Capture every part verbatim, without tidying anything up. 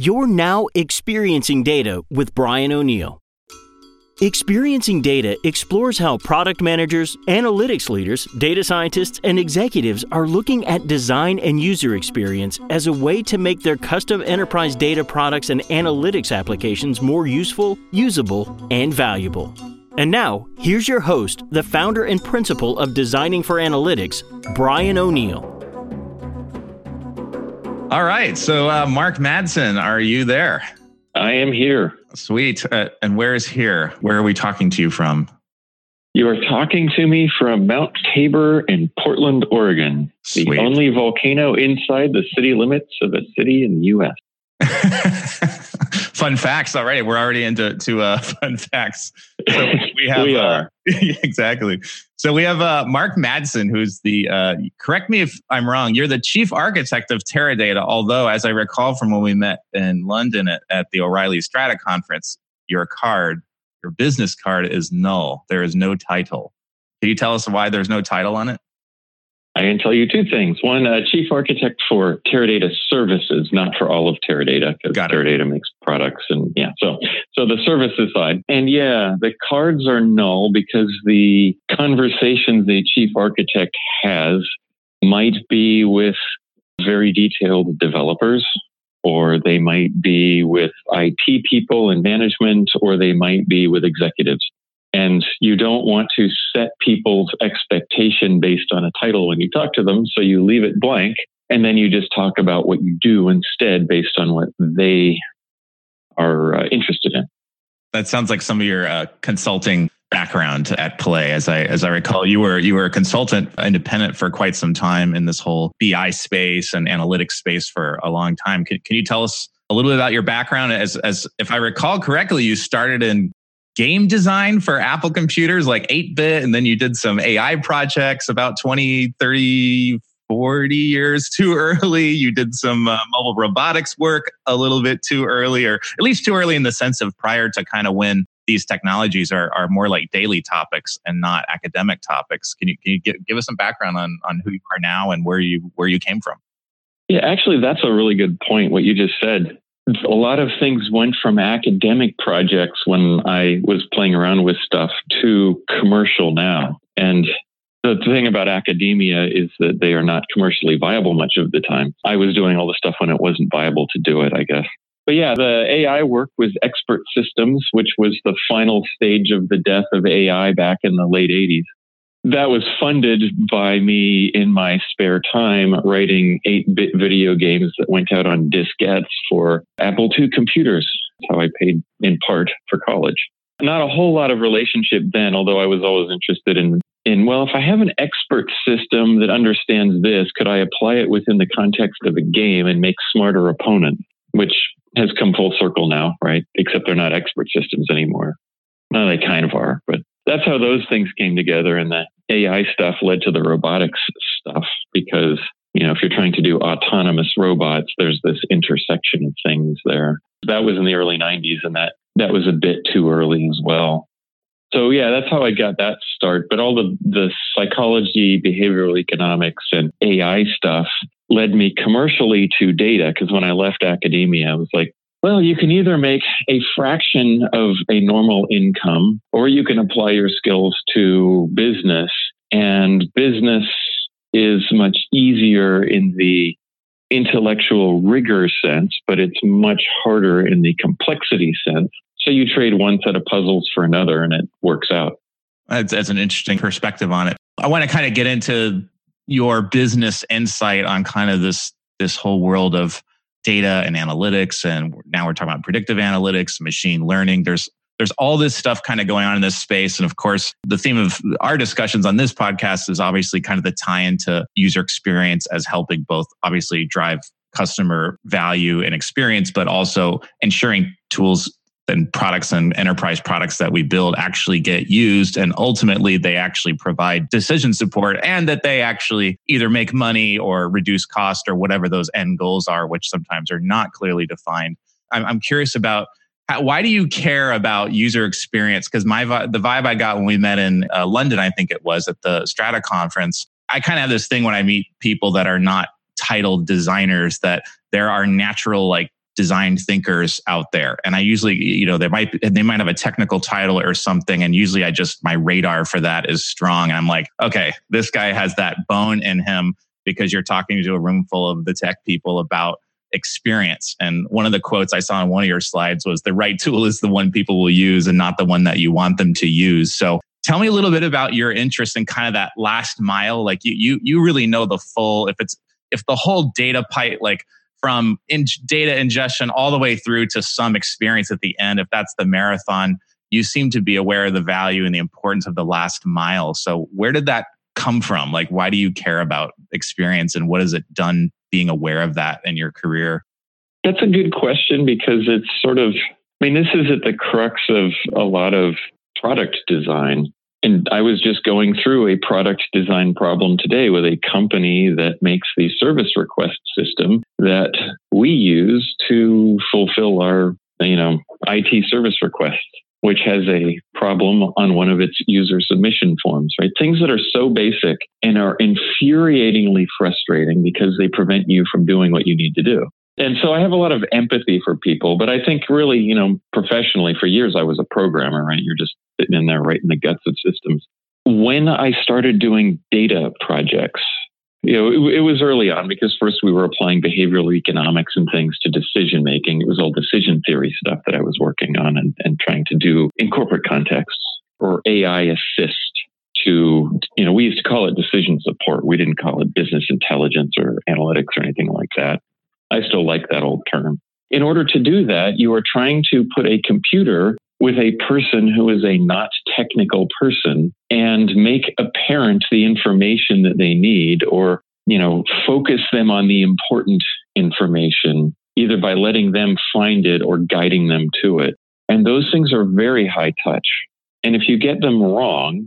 You're now experiencing data with Brian O'Neill. Experiencing Data explores how product managers, analytics leaders, data scientists, and executives are looking at design and user experience as a way to make their custom enterprise data products and analytics applications more useful, usable, and valuable. And now, here's your host, the founder and principal of Designing for Analytics, Brian O'Neill. All right, so uh, Mark Madsen, are you there? I am here. Sweet. Uh, and where is here? Where are we talking to you from? You are talking to me from Mount Tabor in Portland, Oregon, Sweet. The only volcano inside the city limits of a city in the U S Fun facts already. We're already into to uh, fun facts. So we have we are. Uh, exactly. So we have uh, Mark Madsen, who's the, uh, correct me if I'm wrong, you're the chief architect of Teradata, although as I recall from when we met in London at, at the O'Reilly Strata conference, your card, your business card is null. There is no title. Can you tell us why there's no title on it? I can tell you two things. One, uh, chief architect for Teradata services, not for all of Teradata, because Teradata makes products and yeah. So, so the services side, and yeah, the cards are null because the conversations the chief architect has might be with very detailed developers, or they might be with I T people and management, or they might be with executives. And you don't want to set people's expectation based on a title when you talk to them. So you leave it blank and then you just talk about what you do instead based on what they are uh, interested in. That sounds like some of your uh, consulting background at play. As I as I recall, you were you were a consultant independent for quite some time in this whole B I space and analytics space for a long time. Can, can you tell us a little bit about your background? As as if I recall correctly, you started in game design for Apple computers, like eight bit, and then you did some A I projects about twenty, thirty, forty years too early. You did some uh, mobile robotics work a little bit too early, or at least too early in the sense of prior to kind of when these technologies are are more like daily topics and not academic topics. Can you can you give, give us some background on on who you are now and where you where you came from? Yeah, actually, that's a really good point, what you just said. A lot of things went from academic projects when I was playing around with stuff to commercial now. And the thing about academia is that they are not commercially viable much of the time. I was doing all the stuff when it wasn't viable to do it, I guess. But yeah, the A I work was Expert Systems, which was the final stage of the death of A I back in the late eighties. That was funded by me in my spare time writing eight bit video games that went out on diskettes for Apple two computers. That's how I paid in part for college. Not a whole lot of relationship then, although I was always interested in, in, well, if I have an expert system that understands this, could I apply it within the context of a game and make smarter opponents, which has come full circle now, right? Except they're not expert systems anymore. No, they kind of are, but that's how those things came together. And the A I stuff led to the robotics stuff because, you know, if you're trying to do autonomous robots, there's this intersection of things there. That was in the early nineties, and that, that was a bit too early as well. So yeah, that's how I got that start. But all the, the psychology, behavioral economics, and A I stuff led me commercially to data. Because when I left academia, I was like, well, you can either make a fraction of a normal income, or you can apply your skills to business. And business is much easier in the intellectual rigor sense, but it's much harder in the complexity sense. So you trade one set of puzzles for another, and it works out. That's, that's an interesting perspective on it. I want to kind of get into your business insight on kind of this this whole world of data and analytics, and now we're talking about predictive analytics, machine learning. There's there's all this stuff kind of going on in this space. And of course, the theme of our discussions on this podcast is obviously kind of the tie into user experience as helping both obviously drive customer value and experience, but also ensuring tools and products and enterprise products that we build actually get used, and ultimately they actually provide decision support, and that they actually either make money or reduce cost or whatever those end goals are, which sometimes are not clearly defined. I'm, I'm curious about how, why do you care about user experience? Because my the vibe I got when we met in uh, London, I think it was at the Strata conference, I kind of have this thing when I meet people that are not titled designers, that there are natural like design thinkers out there. And I usually, you know, they might, they might have a technical title or something. And usually I just, my radar for that is strong. And I'm like, okay, this guy has that bone in him because you're talking to a room full of the tech people about experience. And one of the quotes I saw on one of your slides was the right tool is the one people will use and not the one that you want them to use. So tell me a little bit about your interest in kind of that last mile. Like you, you, you really know the full, if it's, if the whole data pipe, like from in data ingestion all the way through to some experience at the end, if that's the marathon, you seem to be aware of the value and the importance of the last mile. So where did that come from? Like, why do you care about experience and what has it done being aware of that in your career? That's a good question because it's sort of, I mean, this is at the crux of a lot of product design. And I was just going through a product design problem today with a company that makes the service request system that we use to fulfill our, you know, I T service requests, which has a problem on one of its user submission forms, right? Things that are so basic and are infuriatingly frustrating because they prevent you from doing what you need to do. And so I have a lot of empathy for people, but I think really, you know, professionally for years, I was a programmer, right? You're just sitting in there right in the guts of systems. When I started doing data projects, you know, it, it was early on because first we were applying behavioral economics and things to decision making. It was all decision theory stuff that I was working on and, and trying to do in corporate contexts, or A I assist to, you know, we used to call it decision support. We didn't call it business intelligence or analytics or anything like that. I still like that old term. In order to do that, you are trying to put a computer with a person who is a not technical person and make apparent the information that they need, or, you know, focus them on the important information, either by letting them find it or guiding them to it. And those things are very high touch. And if you get them wrong,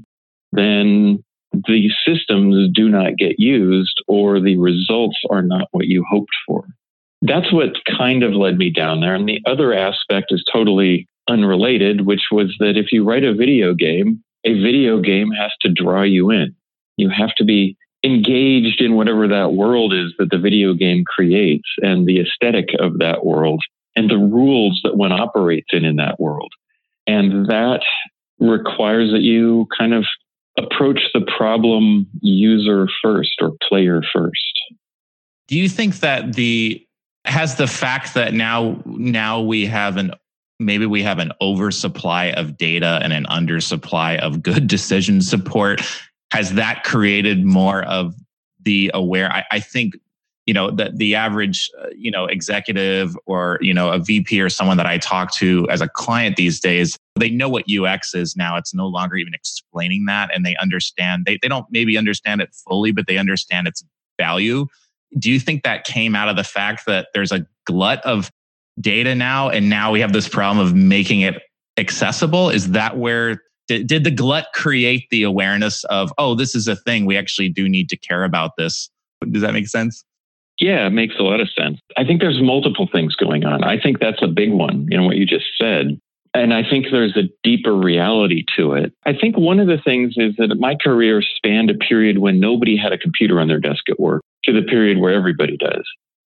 then the systems do not get used or the results are not what you hoped for. That's what kind of led me down there. And the other aspect is totally unrelated, which was that if you write a video game, a video game has to draw you in. You have to be engaged in whatever that world is that the video game creates and the aesthetic of that world and the rules that one operates in in that world. And that requires that you kind of approach the problem user first or player first. Do you think that the has the fact that now now we have an maybe we have an oversupply of data and an undersupply of good decision support, has that created more of the aware? I, I think, you know, that the average, uh, you know, executive or, you know, a V P or someone that I talk to as a client these days, they know what U X is now. It's no longer even explaining that, and they understand. They they don't maybe understand it fully, but they understand its value. Do you think that came out of the fact that there's a glut of data now, and now we have this problem of making it accessible? Is that where, did, did the glut create the awareness of, oh, this is a thing, we actually do need to care about this? Does that make sense? Yeah, it makes a lot of sense. I think there's multiple things going on. I think that's a big one, you know, what you just said. And I think there's a deeper reality to it. I think one of the things is that my career spanned a period when nobody had a computer on their desk at work to the period where everybody does.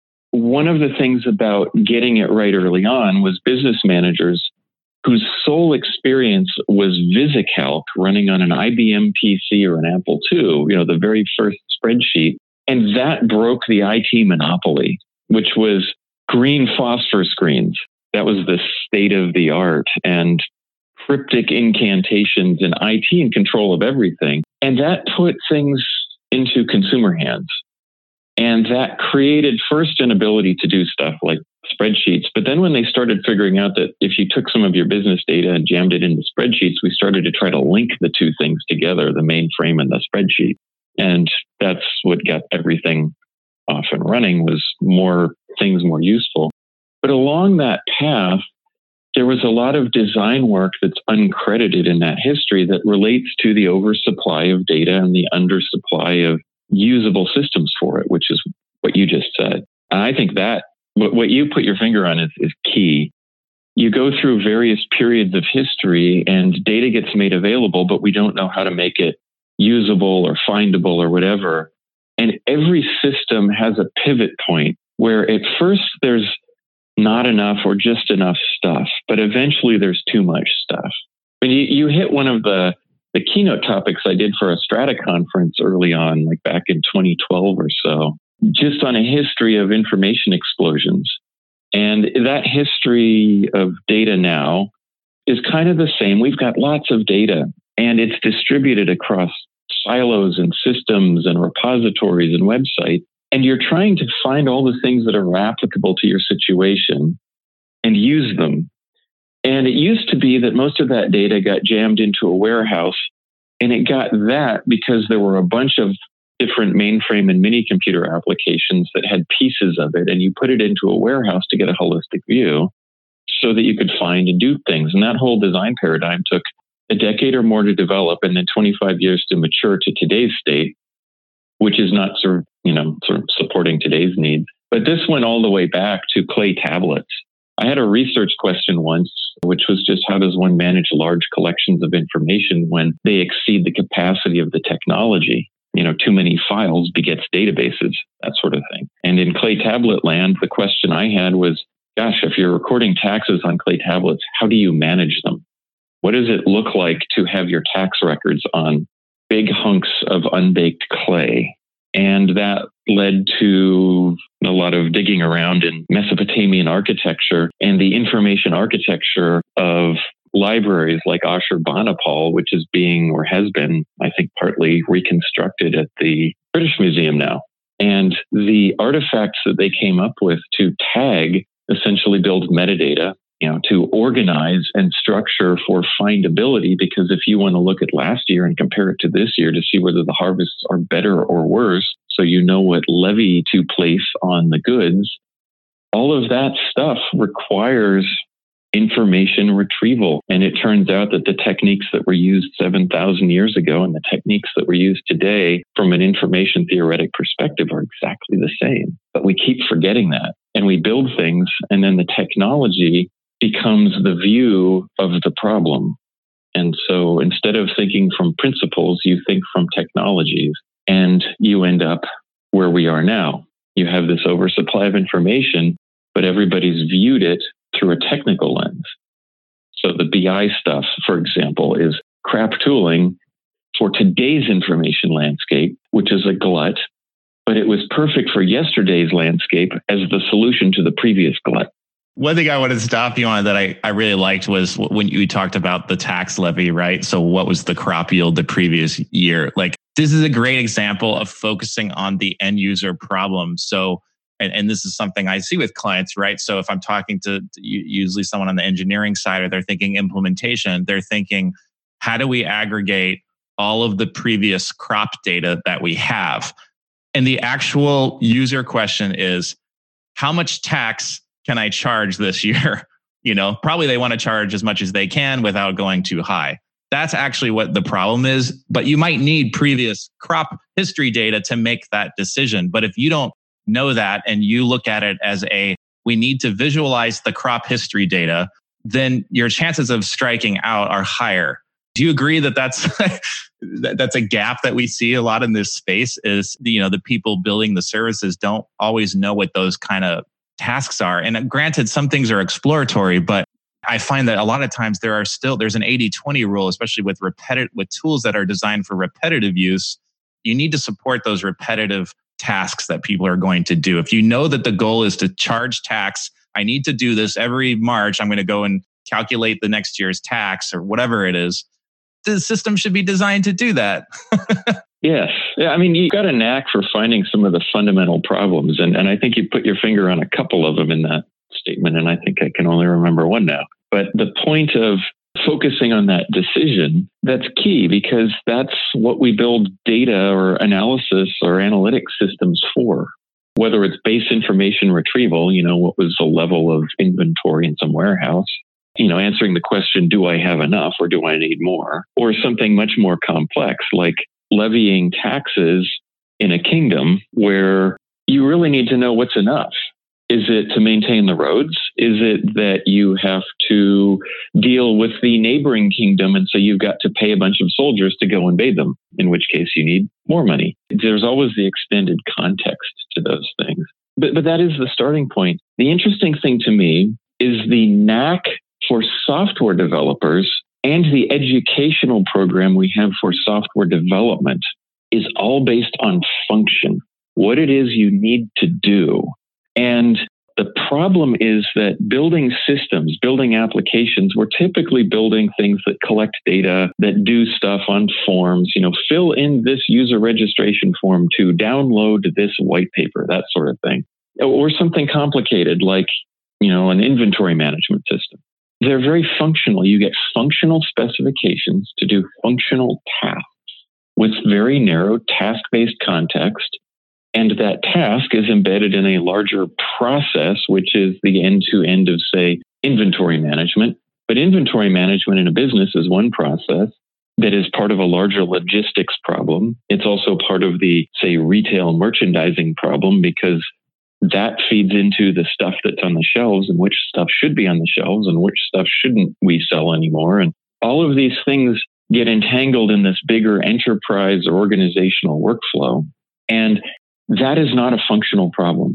One of the things about getting it right early on was business managers whose sole experience was VisiCalc running on an I B M P C or an Apple two, you know, the very first spreadsheet. And that broke the I T monopoly, which was green phosphor screens. That was the state of the art, and cryptic incantations and I T in control of everything. And that put things into consumer hands. And that created first an ability to do stuff like spreadsheets. But then when they started figuring out that if you took some of your business data and jammed it into spreadsheets, we started to try to link the two things together, the mainframe and the spreadsheet. And that's what got everything off and running, was more things more useful. But along that path, there was a lot of design work that's uncredited in that history that relates to the oversupply of data and the undersupply of usable systems for it, which is what you just said. And I think that what, what you put your finger on is, is key. You go through various periods of history and data gets made available, but we don't know how to make it usable or findable or whatever. And every system has a pivot point where at first there's not enough or just enough stuff, but eventually there's too much stuff. When you, you hit one of the, the keynote topics I did for a Strata conference early on, like back in twenty twelve or so, just on a history of information explosions. And that history of data now is kind of the same. We've got lots of data and it's distributed across silos and systems and repositories and websites. And you're trying to find all the things that are applicable to your situation and use them. And it used to be that most of that data got jammed into a warehouse. And it got that because there were a bunch of different mainframe and mini computer applications that had pieces of it. And you put it into a warehouse to get a holistic view so that you could find and do things. And that whole design paradigm took a decade or more to develop and then twenty-five years to mature to today's state, which is not sort of, you know, sort of supporting today's needs. But this went all the way back to clay tablets. I had a research question once, which was just how does one manage large collections of information when they exceed the capacity of the technology? You know, too many files begets databases, that sort of thing. And in clay tablet land, the question I had was, gosh, if you're recording taxes on clay tablets, how do you manage them? What does it look like to have your tax records on big hunks of unbaked clay? And that led to a lot of digging around in Mesopotamian architecture and the information architecture of libraries like Ashurbanipal, which is being or has been, I think, partly reconstructed at the British Museum now. And the artifacts that they came up with to tag essentially build metadata, you know, to organize and structure for findability. Because if you want to look at last year and compare it to this year to see whether the harvests are better or worse, so you know what levy to place on the goods, all of that stuff requires information retrieval. And it turns out that the techniques that were used seven thousand years ago and the techniques that were used today from an information theoretic perspective are exactly the same. But we keep forgetting that. And we build things, and then the technology becomes the view of the problem. And so instead of thinking from principles, you think from technologies, and you end up where we are now. You have this oversupply of information, but everybody's viewed it through a technical lens. So the B I stuff, for example, is crap tooling for today's information landscape, which is a glut, but it was perfect for yesterday's landscape as the solution to the previous glut. One thing I wanted to stop you on that I, I really liked was when you talked about the tax levy, right? So what was the crop yield the previous year? Like, this is a great example of focusing on the end user problem. So, and, and this is something I see with clients, right? So if I'm talking to, to usually someone on the engineering side, or they're thinking implementation, they're thinking, how do we aggregate all of the previous crop data that we have? And the actual user question is, how much tax can I charge this year? You know, probably they want to charge as much as they can without going too high. That's actually what the problem is. But you might need previous crop history data to make that decision. But if you don't know that and you look at it as a, we need to visualize the crop history data, then your chances of striking out are higher. Do you agree that that's that's a gap that we see a lot in this space? Is, you know, the people building the services don't always know what those kind of tasks are. And granted, some things are exploratory, but I find that a lot of times there are still, there's an eighty twenty rule, especially with repetitive, with tools that are designed for repetitive use. You need to support those repetitive tasks that people are going to do. If you know that the goal is to charge tax, I need to do this every March, I'm going to go and calculate the next year's tax or whatever it is, the system should be designed to do that. Yes. Yeah, I mean, you've got a knack for finding some of the fundamental problems. And, and I think you put your finger on a couple of them in that statement. And I think I can only remember one now. But the point of focusing on that decision, that's key, because that's what we build data or analysis or analytic systems for. Whether it's base information retrieval, you know, what was the level of inventory in some warehouse? You know, answering the question, do I have enough or do I need more? Or something much more complex, like levying taxes in a kingdom where you really need to know what's enough. Is it to maintain the roads? Is it that you have to deal with the neighboring kingdom and so you've got to pay a bunch of soldiers to go invade them, in which case you need more money? There's always the extended context to those things. but, but that is the starting point. The interesting thing to me is the knack for software developers and the educational program we have for software development is all based on function, what it is you need to do. And the problem is that building systems, building applications, we're typically building things that collect data, that do stuff on forms, you know, fill in this user registration form to download this white paper, that sort of thing. Or something complicated like, you know, an inventory management system. They're very functional. You get functional specifications to do functional tasks with very narrow task-based context. And that task is embedded in a larger process, which is the end-to-end of, say, inventory management. But inventory management in a business is one process that is part of a larger logistics problem. It's also part of the, say, retail merchandising problem, because that feeds into the stuff that's on the shelves and which stuff should be on the shelves and which stuff shouldn't we sell anymore. And all of these things get entangled in this bigger enterprise or organizational workflow. And that is not a functional problem.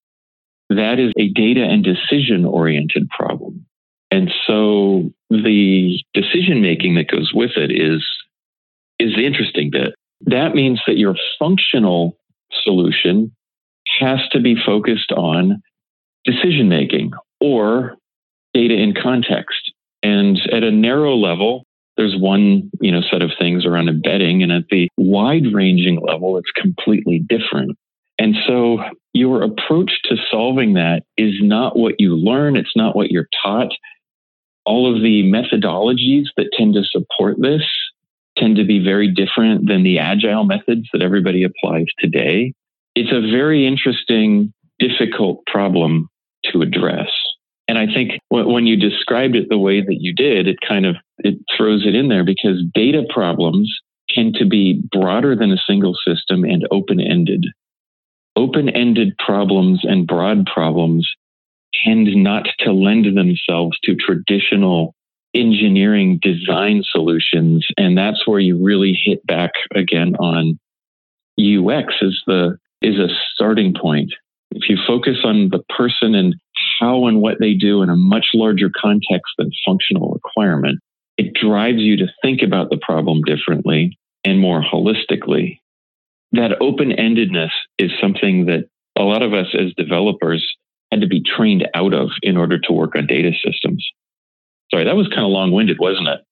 That is a data and decision-oriented problem. And so the decision-making that goes with it is, is the interesting bit. That means that your functional solution has to be focused on decision-making or data in context. And at a narrow level, there's one, you know, set of things around embedding, and at the wide-ranging level, it's completely different. And so your approach to solving that is not what you learn. It's not what you're taught. All of the methodologies that tend to support this tend to be very different than the agile methods that everybody applies today. It's a very interesting, difficult problem to address. And I think when you described it the way that you did, it kind of, it throws it in there, because data problems tend to be broader than a single system and open-ended. Open-ended problems and broad problems tend not to lend themselves to traditional engineering design solutions. And that's where you really hit back again on U X as the is a starting point. If you focus on the person and how and what they do in a much larger context than functional requirement, it drives you to think about the problem differently and more holistically. That open-endedness is something that a lot of us as developers had to be trained out of in order to work on data systems. Sorry, that was kind of long-winded, wasn't it?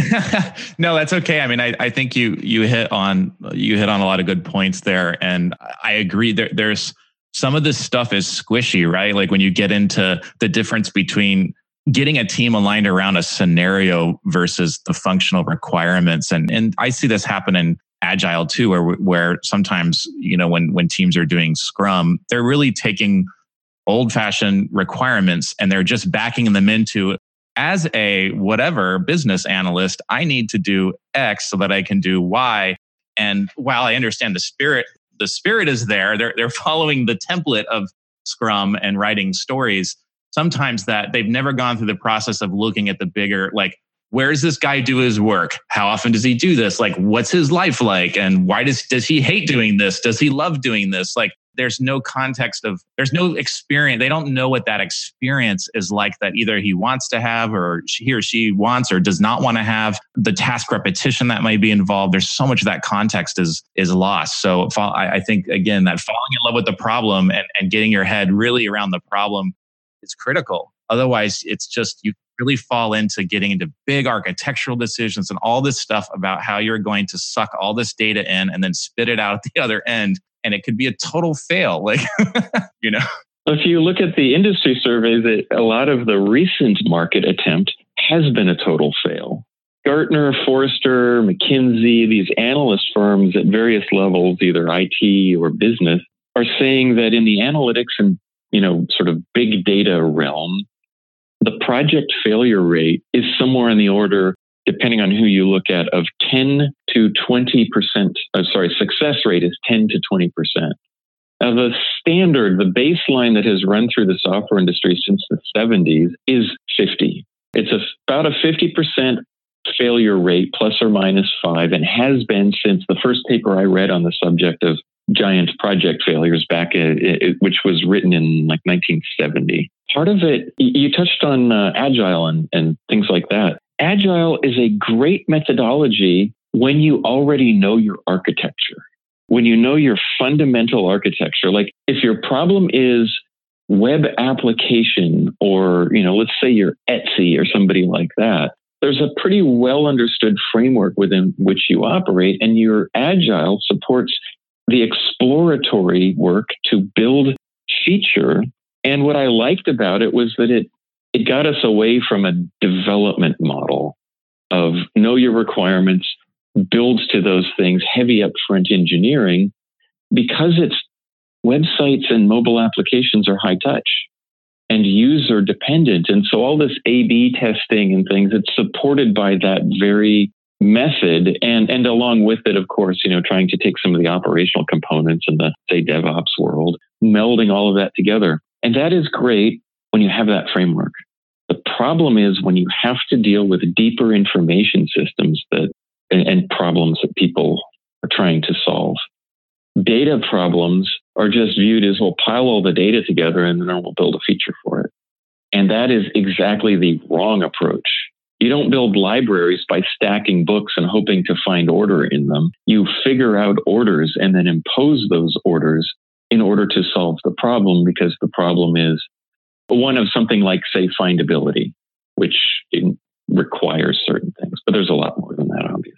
No, that's okay. I mean, I, I think you you hit on you hit on a lot of good points there, and I agree. There, there's some of this stuff is squishy, right? Like when you get into the difference between getting a team aligned around a scenario versus the functional requirements, and and I see this happen in Agile too, where where sometimes, you know, when when teams are doing Scrum, they're really taking old-fashioned requirements and they're just backing them into, as a whatever business analyst, I need to do X so that I can do Y. And while I understand the spirit, the spirit is there, they're they're following the template of Scrum and writing stories. Sometimes that they've never gone through the process of looking at the bigger, like, where does this guy do his work? How often does he do this? Like, what's his life like? And why does does he hate doing this? Does he love doing this? Like, there's no context of, there's no experience. They don't know what that experience is like that either he wants to have or he or she wants or does not want to have. The task repetition that might be involved. There's so much of that context is is lost. So I think, again, that falling in love with the problem and, and getting your head really around the problem is critical. Otherwise, it's just, you really fall into getting into big architectural decisions and all this stuff about how you're going to suck all this data in and then spit it out at the other end. And it could be a total fail, like, you know. If you look at the industry surveys, a lot of the recent market attempt has been a total fail. Gartner, Forrester, McKinsey, these analyst firms at various levels, either I T or business, are saying that in the analytics and, you know, sort of big data realm, the project failure rate is somewhere in the order, depending on who you look at, of ten to twenty percent. Uh, sorry, success rate is ten to twenty percent. Now, the standard, the baseline that has run through the software industry since the seventies is fifty. It's a, about a fifty percent failure rate, plus or minus five, and has been since the first paper I read on the subject of giant project failures back, at, it, which was written in like nineteen seventy. Part of it, you touched on uh, Agile and, and things like that. Agile is a great methodology when you already know your architecture, when you know your fundamental architecture. Like if your problem is web application, or, you know, let's say you're Etsy or somebody like that, there's a pretty well understood framework within which you operate, and your Agile supports the exploratory work to build feature. And what I liked about it was that it it got us away from a development model of know your requirements, build to those things, heavy upfront engineering, because it's websites and mobile applications are high touch and user dependent. And so all this A B testing and things, it's supported by that very method. And, and along with it, of course, you know, trying to take some of the operational components in the, say, DevOps world, melding all of that together. And that is great when you have that framework. The problem is when you have to deal with deeper information systems that and, and problems that people are trying to solve. Data problems are just viewed as, we'll pile all the data together and then we'll build a feature for it. And that is exactly the wrong approach. You don't build libraries by stacking books and hoping to find order in them. You figure out orders and then impose those orders in order to solve the problem, because the problem is one of something like, say, findability, which requires certain things. But there's a lot more than that, obviously.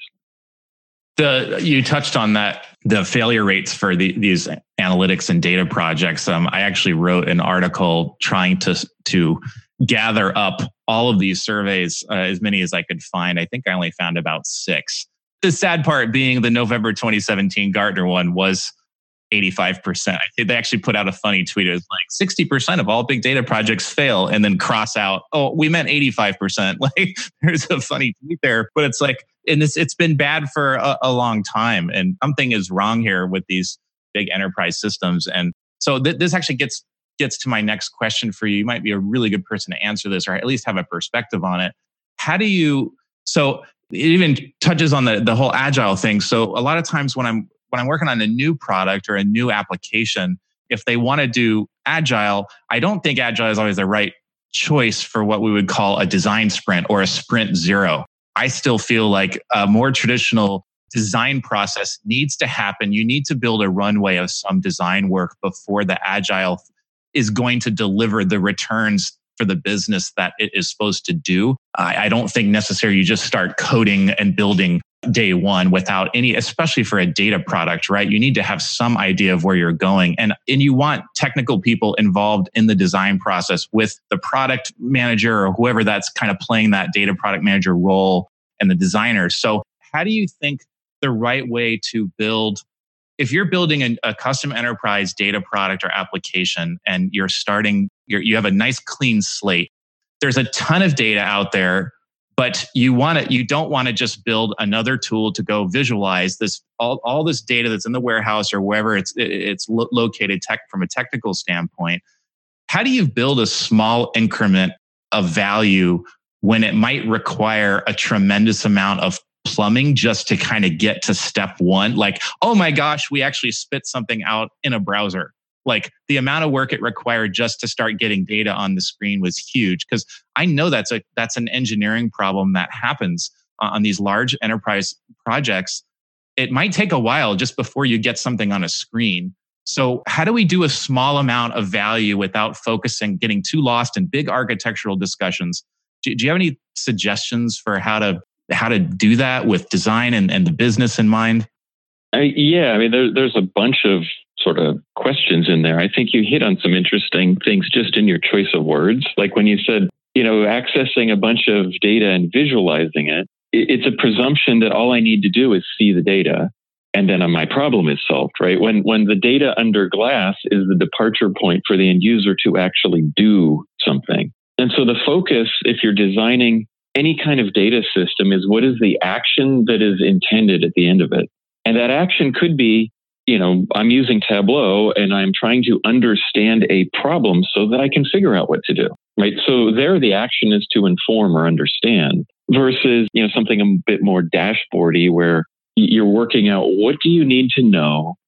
The you touched on that, the failure rates for the, these analytics and data projects. Um, I actually wrote an article trying to to gather up all of these surveys, uh, as many as I could find. I think I only found about six. The sad part being the November twenty seventeen Gartner one was eighty-five percent. I think they actually put out a funny tweet. It was like sixty percent of all big data projects fail, and then cross out, oh, we meant eighty-five percent. Like there's a funny tweet there, but it's like, and it's, it's been bad for a, a long time, and something is wrong here with these big enterprise systems. And so th- this actually gets gets to my next question for you. You might be a really good person to answer this, or at least have a perspective on it. How do you, so it even touches on the, the whole Agile thing. So a lot of times when I'm when I'm working on a new product or a new application, if they want to do Agile, I don't think Agile is always the right choice for what we would call a design sprint or a sprint zero. I still feel like a more traditional design process needs to happen. You need to build a runway of some design work before the Agile is going to deliver the returns for the business that it is supposed to do. I, I don't think necessarily you just start coding and building day one without any, especially for a data product, right? You need to have some idea of where you're going. And, and you want technical people involved in the design process with the product manager or whoever that's kind of playing that data product manager role and the designers. So how do you think the right way to build, if you're building a, a custom enterprise data product or application and you're starting, you're, you have a nice clean slate, there's a ton of data out there, but you want to, you don't want to just build another tool to go visualize this, all, all this data that's in the warehouse or wherever it's, it's lo- located tech from a technical standpoint. How do you build a small increment of value when it might require a tremendous amount of plumbing just to kind of get to step one? Like, oh my gosh, we actually spit something out in a browser. Like the amount of work it required just to start getting data on the screen was huge, because I know that's a that's an engineering problem that happens uh, on these large enterprise projects. It might take a while just before you get something on a screen. So how do we do a small amount of value without focusing, getting too lost in big architectural discussions? Do, do you have any suggestions for how to how to do that with design and, and the business in mind? Uh, yeah, I mean, there, there's a bunch of sort of questions in there. I think you hit on some interesting things just in your choice of words. Like when you said, you know, accessing a bunch of data and visualizing it, it's a presumption that all I need to do is see the data and then my problem is solved, right? When, when the data under glass is the departure point for the end user to actually do something. And so the focus, if you're designing any kind of data system, is what is the action that is intended at the end of it? And that action could be, you know, I'm using Tableau and I'm trying to understand a problem so that I can figure out what to do, right? So there the action is to inform or understand versus, you know, something a bit more dashboardy where you're working out what do you need to know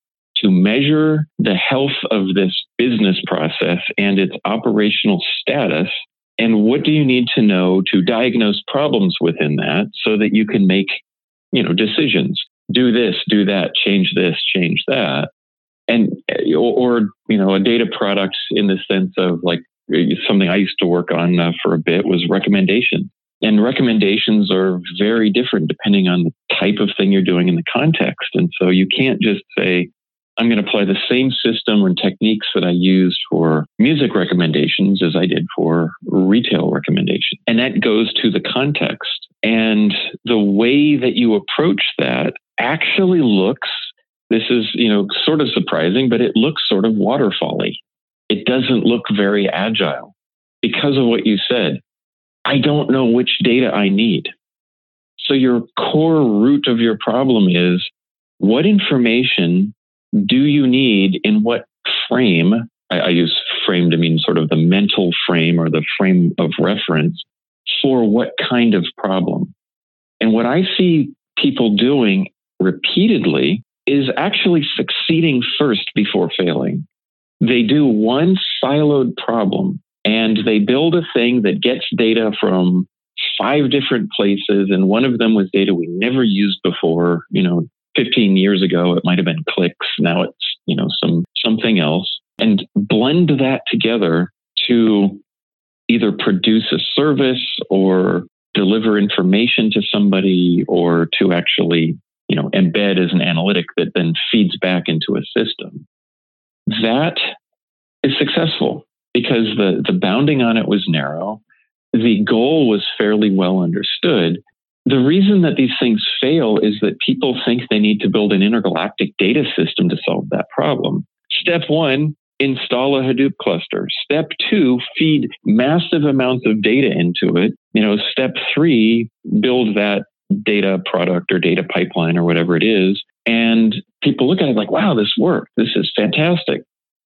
to measure the health of this business process and its operational status. And what do you need to know to diagnose problems within that so that you can make, you know, decisions? Do this, do that, change this, change that. And, or, or you know, a data product in the sense of like something I used to work on uh, for a bit was recommendation. And recommendations are very different depending on the type of thing you're doing in the context. And so you can't just say, I'm going to apply the same system and techniques that I used for music recommendations as I did for retail recommendations. And that goes to the context. And the way that you approach that actually looks, this is, you know, sort of surprising, but it looks sort of waterfall-y. It doesn't look very agile because of what you said. I don't know which data I need. So your core root of your problem is, what information do you need in what frame? I, I use frame to mean sort of the mental frame or the frame of reference for what kind of problem. And what I see people doing repeatedly is actually succeeding first before failing. They do one siloed problem and they build a thing that gets data from five different places. And one of them was data we never used before. You know, fifteen years ago, it might have been clicks. Now it's, you know, some something else. And blend that together to either produce a service or deliver information to somebody or to actually, you know, embed as an analytic that then feeds back into a system. That is successful because the, the bounding on it was narrow. The goal was fairly well understood. The reason that these things fail is that people think they need to build an intergalactic data system to solve that problem. Step one, install a Hadoop cluster. Step two, feed massive amounts of data into it. You know, step three, build that data product or data pipeline or whatever it is. And people look at it like, wow, this worked. This is fantastic.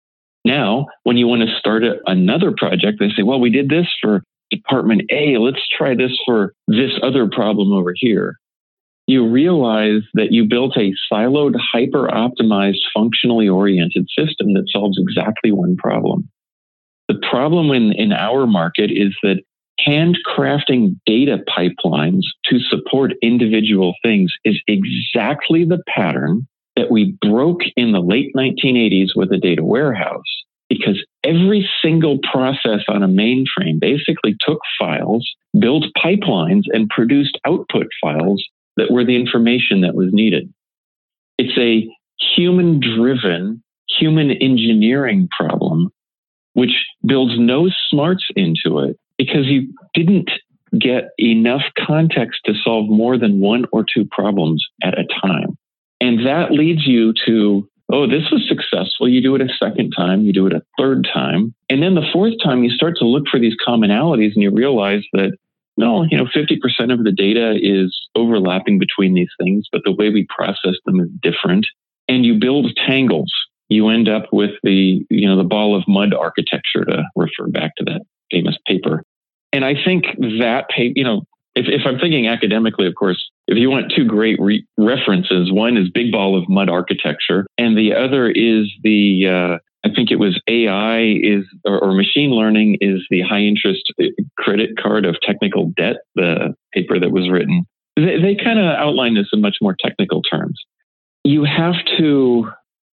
Now, when you want to start a, another project, they say, well, we did this for Department A. Let's try this for this other problem over here. You realize that you built a siloed, hyper-optimized, functionally oriented system that solves exactly one problem. The problem in, in our market is that handcrafting data pipelines to support individual things is exactly the pattern that we broke in the late nineteen eighties with a data warehouse, because every single process on a mainframe basically took files, built pipelines, and produced output files that were the information that was needed. It's a human-driven, human engineering problem, which builds no smarts into it because you didn't get enough context to solve more than one or two problems at a time. And that leads you to, oh, this was successful. You do it a second time, you do it a third time. And then the fourth time, you start to look for these commonalities and you realize that, no, you know, fifty percent of the data is overlapping between these things, but the way we process them is different. And you build tangles. You end up with the, you know, the ball of mud architecture, to refer back to that famous paper. And I think that, you know, if, if I'm thinking academically, of course, if you want two great re- references, one is Big Ball of Mud architecture, and the other is the, uh, I think it was A I is, or, or machine learning is the high interest credit card of technical debt, the paper that was written. They, they kind of outline this in much more technical terms. You have to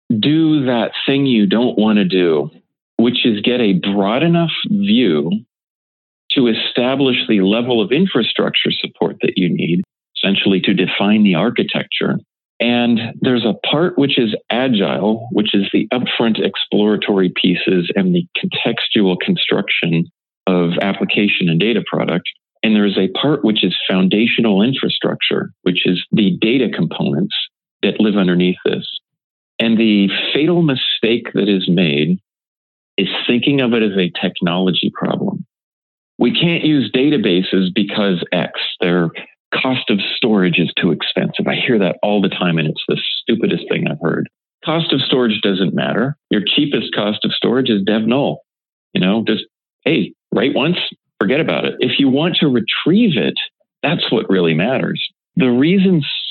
do that thing you don't want to do, which is get a broad enough view to establish the level of infrastructure support that you need, essentially to define the architecture. And there's a part which is agile, which is the upfront exploratory pieces and the contextual construction of application and data product. And there's a part which is foundational infrastructure, which is the data components that live underneath this. And the fatal mistake that is made is thinking of it as a technology problem. We can't use databases because X, their cost of storage is too expensive. I hear that all the time, and it's the stupidest thing I've heard. Cost of storage doesn't matter. Your cheapest cost of storage is dev null. You know, just, hey, write once, forget about it. If you want to retrieve it, that's what really matters. The reason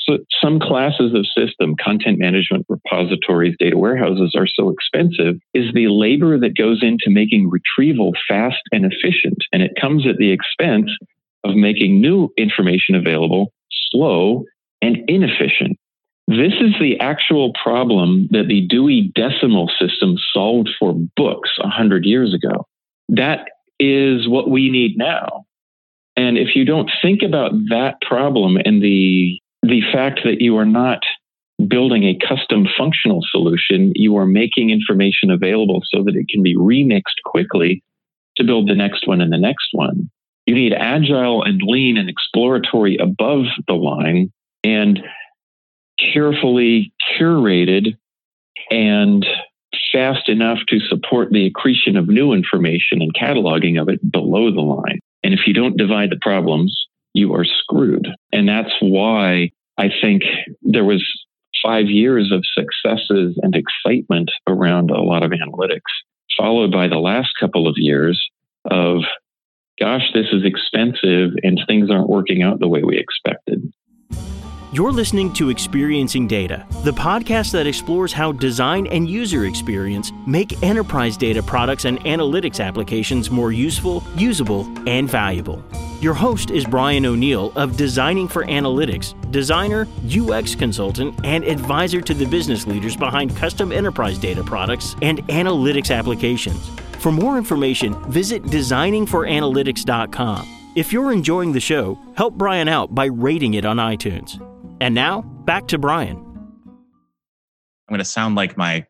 so some classes of system, content management, repositories, data warehouses are so expensive is the labor that goes into making retrieval fast and efficient. And it comes at the expense of making new information available slow and inefficient. This is the actual problem that the Dewey Decimal System solved for books one hundred years ago. That is what we need now. And if you don't think about that problem and the the fact that you are not building a custom functional solution, you are making information available so that it can be remixed quickly to build the next one and the next one. You need agile and lean and exploratory above the line and carefully curated and fast enough to support the accretion of new information and cataloging of it below the line. And if you don't divide the problems, you are screwed. And that's why I think there was five years of successes and excitement around a lot of analytics, followed by the last couple of years of, gosh, this is expensive and things aren't working out the way we expected. You're listening to Experiencing Data, the podcast that explores how design and user experience make enterprise data products and analytics applications more useful, usable, and valuable. Your host is Brian O'Neill of Designing for Analytics, designer, U X consultant, and advisor to the business leaders behind custom enterprise data products and analytics applications. For more information, visit designing for analytics dot com. If you're enjoying the show, help Brian out by rating it on iTunes. And now, back to Brian. I'm going to sound like my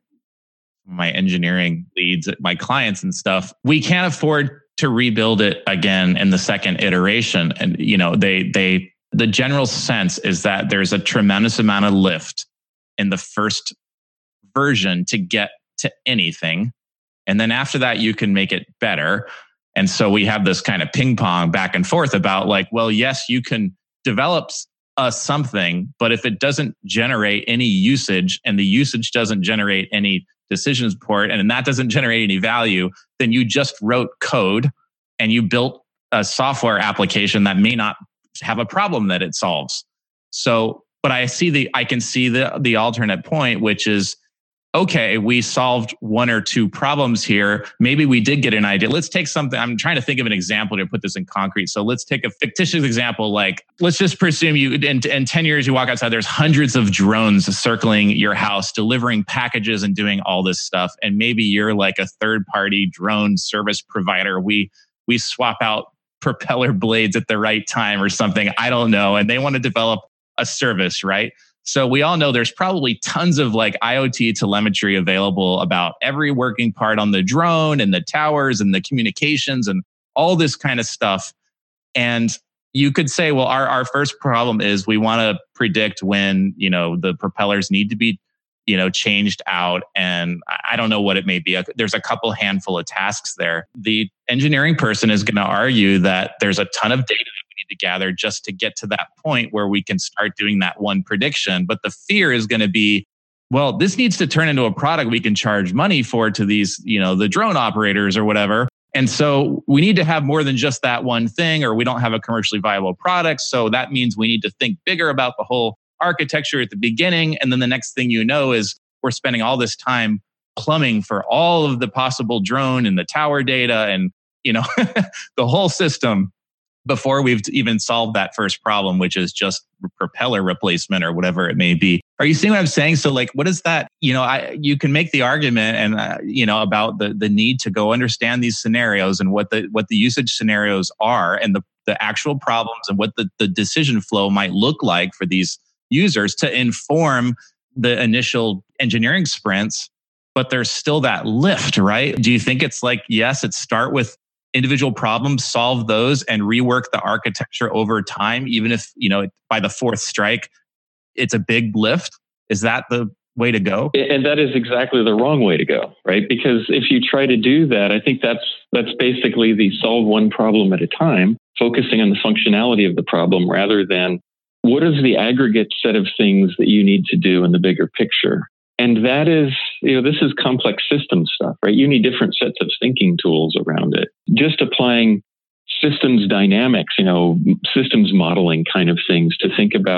my engineering leads, my clients and stuff. We can't afford to rebuild it again in the second iteration. And, you know, they they the general sense is that there's a tremendous amount of lift in the first version to get to anything. And then after that, you can make it better. And so we have this kind of ping pong back and forth about like, well, yes, you can develop Uh, something, but if it doesn't generate any usage and the usage doesn't generate any decision support and that doesn't generate any value, then you just wrote code and you built a software application that may not have a problem that it solves. So, but I see the, I can see the the alternate point, which is, okay, we solved one or two problems here. Maybe we did get an idea. Let's take something. I'm trying to think of an example to put this in concrete. So let's take a fictitious example. Like, let's just presume you, in, in ten years, you walk outside, there's hundreds of drones circling your house, delivering packages and doing all this stuff. And maybe you're like a third party drone service provider. We, we swap out propeller blades at the right time or something. I don't know. And they want to develop a service, right? So we all know there's probably tons of like IoT telemetry available about every working part on the drone and the towers and the communications and all this kind of stuff. And you could say, well, our, our first problem is we want to predict when, you know, the propellers need to be, you know, changed out. And I don't know what it may be. There's a couple handful of tasks there. The engineering person is going to argue that there's a ton of data to gather just to get to that point where we can start doing that one prediction. But the fear is going to be, well, this needs to turn into a product we can charge money for to these, you know, the drone operators or whatever. And so we need to have more than just that one thing, or we don't have a commercially viable product. So that means we need to think bigger about the whole architecture at the beginning. And then the next thing you know is we're spending all this time plumbing for all of the possible drone and the tower data and, you know, the whole system before we've even solved that first problem, which is just propeller replacement or whatever it may be. Are you seeing what I'm saying? So like, what is that? You know, I, you can make the argument and, uh, you know, about the, the need to go understand these scenarios and what the, what the usage scenarios are and the, the actual problems and what the, the decision flow might look like for these users to inform the initial engineering sprints. But there's still that lift, right? Do you think it's like, yes, it start with individual problems, solve those, and rework the architecture over time, even if, you know, by the fourth strike, it's a big lift? Is that the way to go? And that is exactly the wrong way to go, right? Because if you try to do that, I think that's that's basically the solve one problem at a time, focusing on the functionality of the problem rather than what is the aggregate set of things that you need to do in the bigger picture. And that is, you know, this is complex system stuff, right? You need different sets of thinking tools around it. Just applying systems dynamics, you know, systems modeling kind of things to think about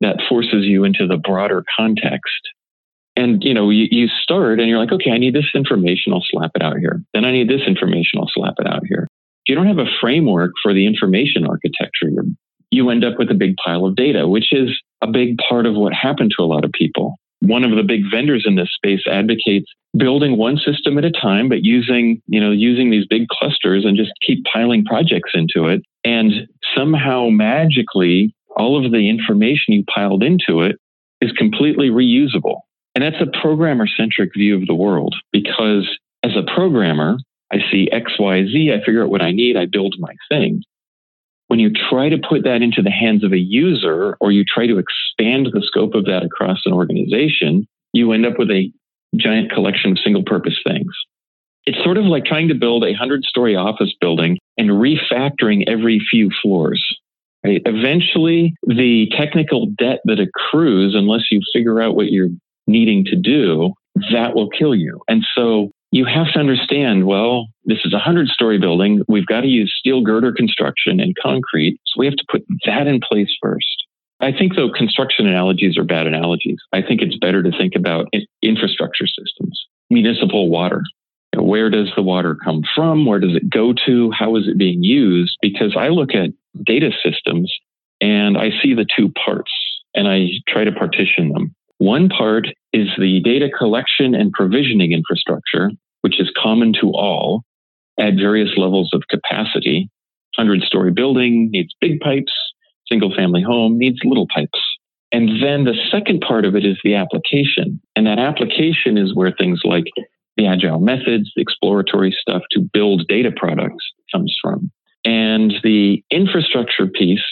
that forces you into the broader context. And, you know, you, you start and you're like, okay, I need this information. I'll slap it out here. Then I need this information. I'll slap it out here. If you don't have a framework for the information architecture, you're, you end up with a big pile of data, which is a big part of what happened to a lot of people. One of the big vendors in this space advocates building one system at a time, but using, you know, using these big clusters and just keep piling projects into it. And somehow magically, all of the information you piled into it is completely reusable. And that's a programmer-centric view of the world, because as a programmer, I see X, Y, Z, I figure out what I need, I build my thing. When you try to put that into the hands of a user, or you try to expand the scope of that across an organization, you end up with a giant collection of single-purpose things. It's sort of like trying to build a hundred-story office building and refactoring every few floors. Right? Eventually, the technical debt that accrues, unless you figure out what you're needing to do, that will kill you. And so you have to understand, well, this is a hundred-story building. We've got to use steel girder construction and concrete. So we have to put that in place first. I think, though, construction analogies are bad analogies. I think it's better to think about infrastructure systems, municipal water. You know, where does the water come from? Where does it go to? How is it being used? Because I look at data systems and I see the two parts and I try to partition them. One part is the data collection and provisioning infrastructure, which is common to all at various levels of capacity. Hundred-story building needs big pipes. Single-family home needs little pipes. And then the second part of it is the application. And that application is where things like the agile methods, the exploratory stuff to build data products comes from. And the infrastructure piece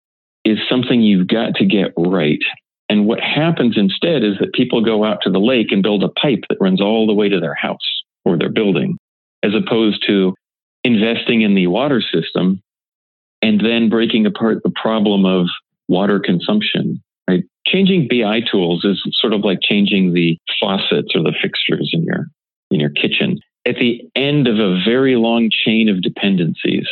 is something you've got to get right. And what happens instead is that people go out to the lake and build a pipe that runs all the way to their house or their building, as opposed to investing in the water system and then breaking apart the problem of water consumption. Right? Changing B I tools is sort of like changing the faucets or the fixtures in your in your kitchen at the end of a very long chain of dependencies.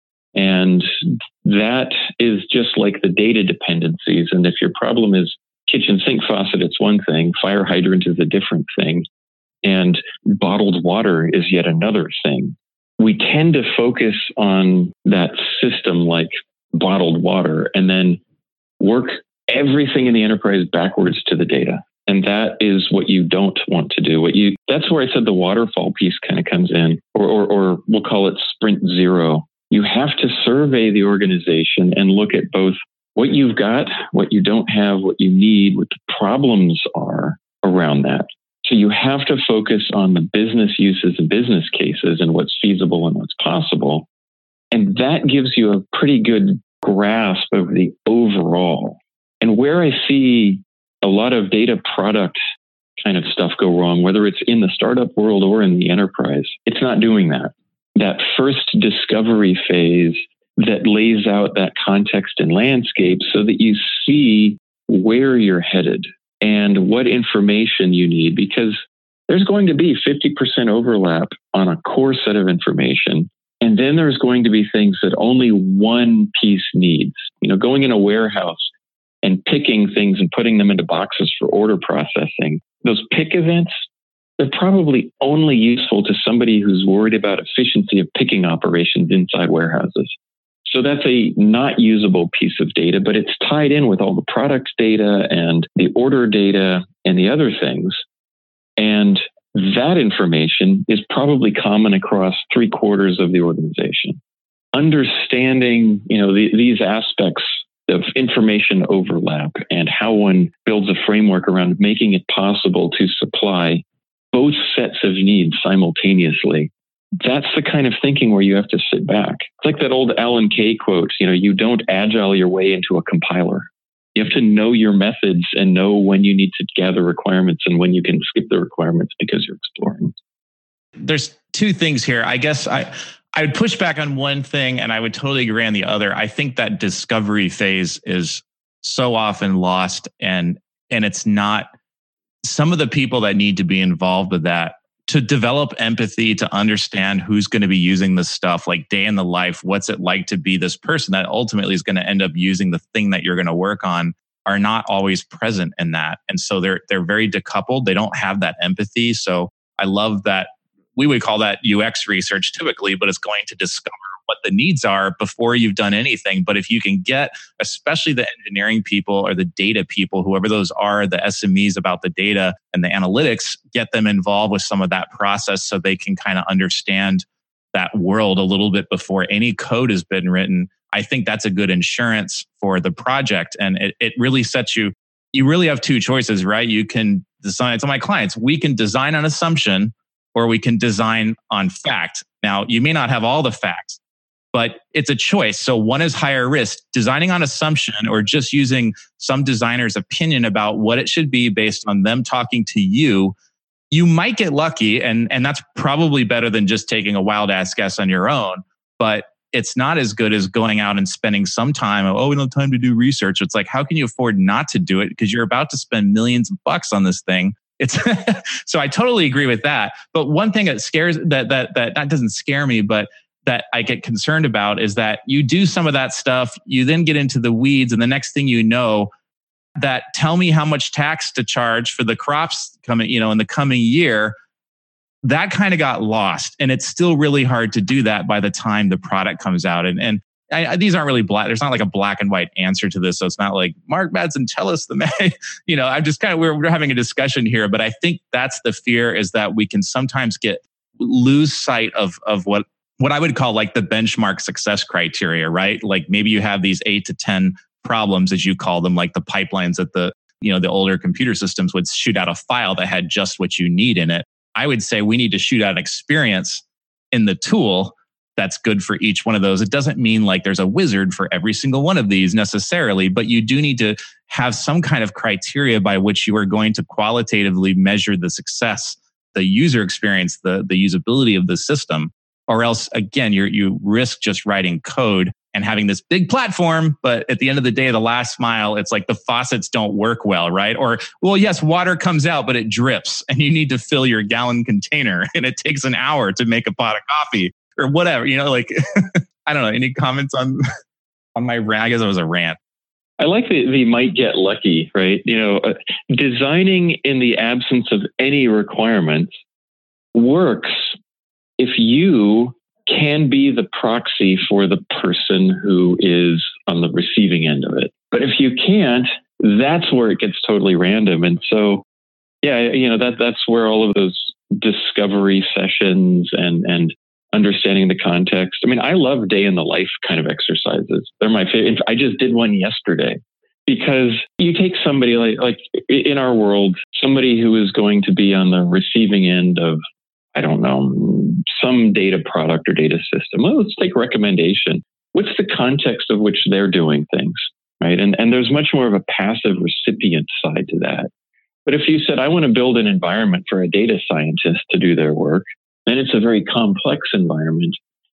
And that is just like the data dependencies. And if your problem is kitchen sink faucet, it's one thing. Fire hydrant is a different thing. And bottled water is yet another thing. We tend to focus on that system like bottled water and then work everything in the enterprise backwards to the data. And that is what you don't want to do. What you that's where I said the waterfall piece kind of comes in, or, or, or we'll call it sprint zero. You have to survey the organization and look at both what you've got, what you don't have, what you need, what the problems are around that. So you have to focus on the business uses and business cases and what's feasible and what's possible. And that gives you a pretty good grasp of the overall. And where I see a lot of data product kind of stuff go wrong, whether it's in the startup world or in the enterprise, it's not doing that. That first discovery phase that lays out that context and landscape so that you see where you're headed and what information you need, because there's going to be fifty percent overlap on a core set of information. And then there's going to be things that only one piece needs. You know, going in a warehouse and picking things and putting them into boxes for order processing. Those pick events, they're probably only useful to somebody who's worried about efficiency of picking operations inside warehouses. So that's a not usable piece of data, but it's tied in with all the product data and the order data and the other things. And that information is probably common across three quarters of the organization. Understanding, you know, the, these aspects of information overlap and how one builds a framework around making it possible to supply both sets of needs simultaneously. That's the kind of thinking where you have to sit back. It's like that old Alan Kay quote, you know, you don't agile your way into a compiler. You have to know your methods and know when you need to gather requirements and when you can skip the requirements because you're exploring. There's two things here. I guess I, I would push back on one thing and I would totally agree on the other. I think that discovery phase is so often lost, and and it's not some of the people that need to be involved with that to develop empathy, to understand who's going to be using this stuff, like day in the life, what's it like to be this person that ultimately is going to end up using the thing that you're going to work on, are not always present in that. And so they're they're very decoupled. They don't have that empathy. So I love that. We would call that U X research typically, but it's going to discover what the needs are before you've done anything. But if you can get, especially the engineering people or the data people, whoever those are, the S M Es about the data and the analytics, get them involved with some of that process so they can kind of understand that world a little bit before any code has been written. I think that's a good insurance for the project. And it, it really sets you, you really have two choices, right? You can design, to my clients, we can design on assumption or we can design on fact. Now, you may not have all the facts, but it's a choice. So one is higher risk, designing on assumption or just using some designer's opinion about what it should be based on them talking to you. You might get lucky, and, and that's probably better than just taking a wild ass guess on your own. But it's not as good as going out and spending some time. Oh, we don't have time to do research. It's like, how can you afford not to do it? Because you're about to spend millions of bucks on this thing. It's so I totally agree with that. But one thing that scares that that that that doesn't scare me, but that I get concerned about is that you do some of that stuff, you then get into the weeds, and the next thing you know, that tell me how much tax to charge for the crops coming, you know, in the coming year. That kind of got lost, and it's still really hard to do that by the time the product comes out. And and I, I, these aren't really black. There's not like a black and white answer to this. So it's not like Mark Madsen, tell us the May. You know, I'm just kind of we're we're having a discussion here, but I think that's the fear, is that we can sometimes get lose sight of of what what I would call like the benchmark success criteria, right? Like maybe you have these eight to ten problems, as you call them, like the pipelines that the you know the older computer systems would shoot out a file that had just what you need in it. I would say we need to shoot out experience in the tool that's good for each one of those. It doesn't mean like there's a wizard for every single one of these necessarily, but you do need to have some kind of criteria by which you are going to qualitatively measure the success, the user experience, the, the usability of the system. Or else, again, you you risk just writing code and having this big platform, but at the end of the day, the last mile, it's like the faucets don't work well, right? Or, well, yes, water comes out, but it drips and you need to fill your gallon container and it takes an hour to make a pot of coffee or whatever, you know, like, I don't know, any comments on, on my rant? I guess it was a rant. I like the, the might get lucky, right? You know, uh, designing in the absence of any requirements works if you can be the proxy for the person who is on the receiving end of it. But if you can't, that's where it gets totally random. And so, yeah, you know, that that's where all of those discovery sessions and, and understanding the context. I mean, I love day in the life kind of exercises. They're my favorite. I just did one yesterday because you take somebody like, like in our world, somebody who is going to be on the receiving end of, I don't know, some data product or data system. Well, let's take recommendation. What's the context of which they're doing things, right? And, and there's much more of a passive recipient side to that. But if you said, I want to build an environment for a data scientist to do their work, then it's a very complex environment.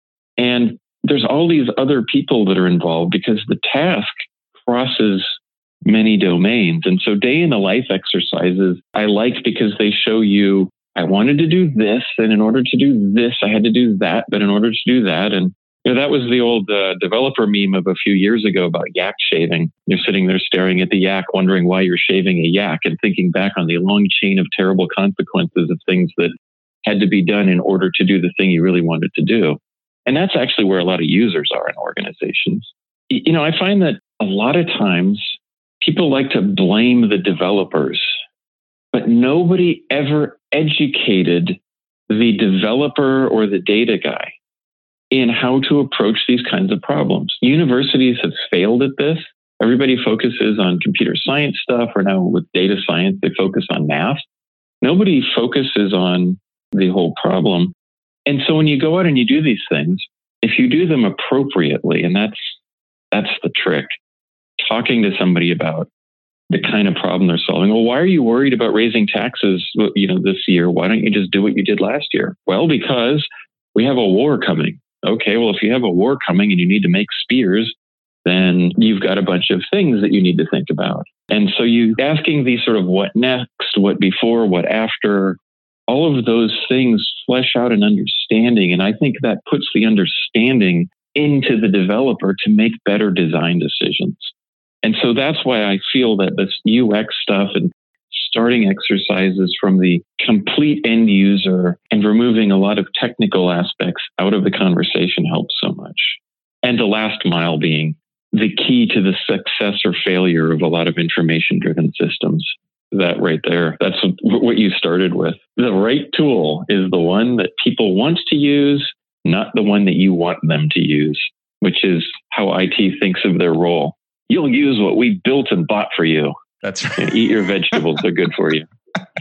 And there's all these other people that are involved because the task crosses many domains. And so day in the life exercises, I like because they show you, I wanted to do this, and in order to do this, I had to do that. But in order to do that, and you know, that was the old uh, developer meme of a few years ago about yak shaving. You're sitting there staring at the yak, wondering why you're shaving a yak, and thinking back on the long chain of terrible consequences of things that had to be done in order to do the thing you really wanted to do. And that's actually where a lot of users are in organizations. You know, I find that a lot of times people like to blame the developers, but nobody ever educated the developer or the data guy in how to approach these kinds of problems. Universities have failed at this. Everybody focuses on computer science stuff, or now with data science, they focus on math. Nobody focuses on the whole problem. And so when you go out and you do these things, if you do them appropriately, and that's that's the trick, talking to somebody about the kind of problem they're solving. Well, why are you worried about raising taxes, you know, this year? Why don't you just do what you did last year? Well, because we have a war coming. Okay, well, if you have a war coming and you need to make spears, then you've got a bunch of things that you need to think about. And so you asking these sort of what next, what before, what after, all of those things flesh out an understanding. And I think that puts the understanding into the developer to make better design decisions. And so that's why I feel that this U X stuff and starting exercises from the complete end user and removing a lot of technical aspects out of the conversation helps so much. And the last mile being the key to the success or failure of a lot of information-driven systems. That right there, that's what you started with. The right tool is the one that people want to use, not the one that you want them to use, which is how I T thinks of their role. You'll use what we built and bought for you. That's right. Eat your vegetables; they're good for you.